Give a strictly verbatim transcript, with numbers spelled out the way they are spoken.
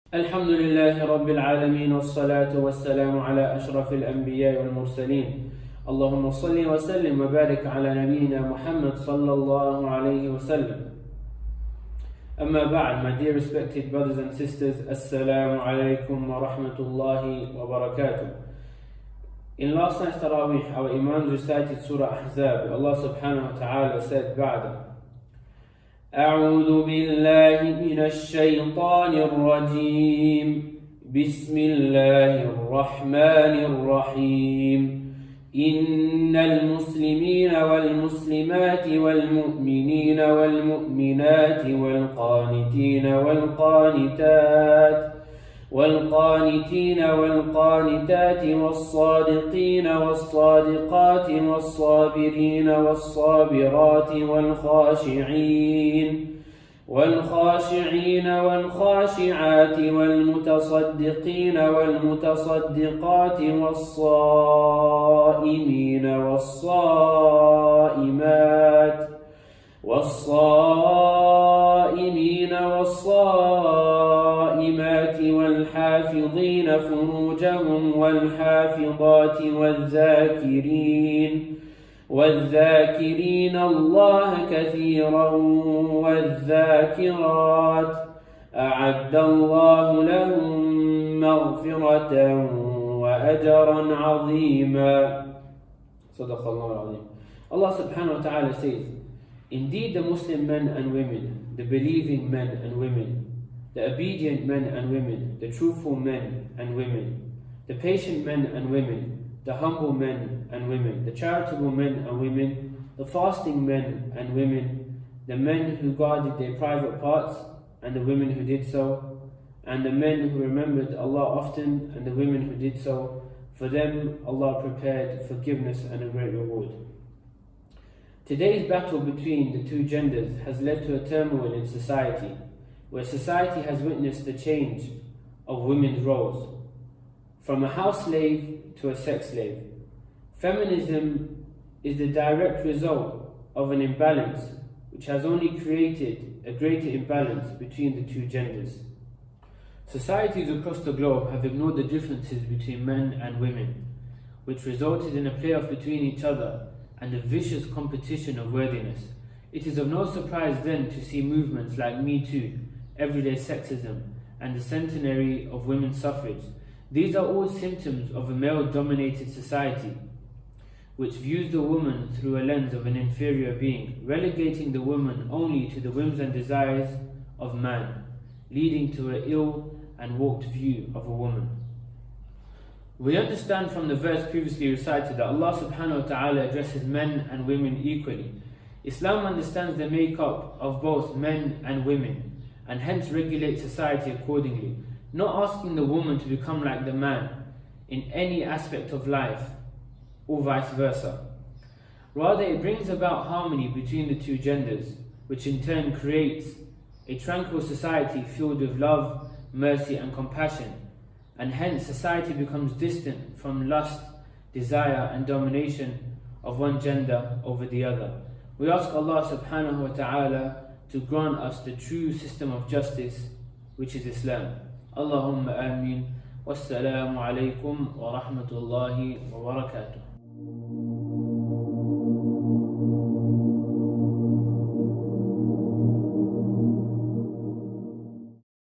الحمد لله رب العالمين والصلاة والسلام على أشرف الأنبياء والمرسلين اللهم صل وسلم وبارك على نبينا محمد صلى الله عليه وسلم. أما بعد, my dear respected brothers and sisters, Assalamu alaikum wa rahmatullahi wa barakatuh. In last night's Taraweeh, our Imams recited Surah Ahzab. Allah subhanahu wa ta'ala said, بعد أعوذ بالله من الشيطان الرجيم بسم الله الرحمن الرحيم إن المسلمين والمسلمات والمؤمنين والمؤمنات والقانتين والقانتات والقانتين والقانتات والصادقين والصادقات والصابرين والصابرات والخاشعين والخاشعين والخاشعات والمتصدقين والمتصدقات والصائمين والصائمات والصائمين والصائمات والحافظين فروجهم والحافظات والذاكرين والذاكرين الله كثيرا والذاكرات أعد الله لهم مغفرة وأجرا عظيما. صدق الله العظيم. Allah subhanahu wa ta'ala says, indeed the Muslim men and women, the believing men and women, the obedient men and women, the truthful men and women, the patient men and women, the humble men and women, the charitable men and women, the fasting men and women, the men who guarded their private parts and the women who did so, and the men who remembered Allah often and the women who did so, for them Allah prepared forgiveness and a great reward. Today's battle between the two genders has led to a turmoil in society, where society has witnessed the change of women's roles, from a house slave to a sex slave. Feminism is the direct result of an imbalance which has only created a greater imbalance between the two genders. Societies across the globe have ignored the differences between men and women, which resulted in a playoff between each other and a vicious competition of worthiness. It is of no surprise then to see movements like Me Too, everyday sexism, and the centenary of women's suffrage. These are all symptoms of a male-dominated society, which views the woman through a lens of an inferior being, relegating the woman only to the whims and desires of man, leading to an ill and warped view of a woman. We understand from the verse previously recited that Allah subhanahu wa ta'ala addresses men and women equally. Islam understands the makeup of both men and women, and hence regulates society accordingly, not asking the woman to become like the man in any aspect of life, or vice versa. Rather, it brings about harmony between the two genders, which in turn creates a tranquil society filled with love, mercy and compassion, and hence society becomes distant from lust, desire and domination of one gender over the other. We ask Allah subhanahu wa ta'ala to grant us the true system of justice, which is Islam. Allahumma ameen. Wassalamu alaikum wa rahmatullahi wa barakatuh.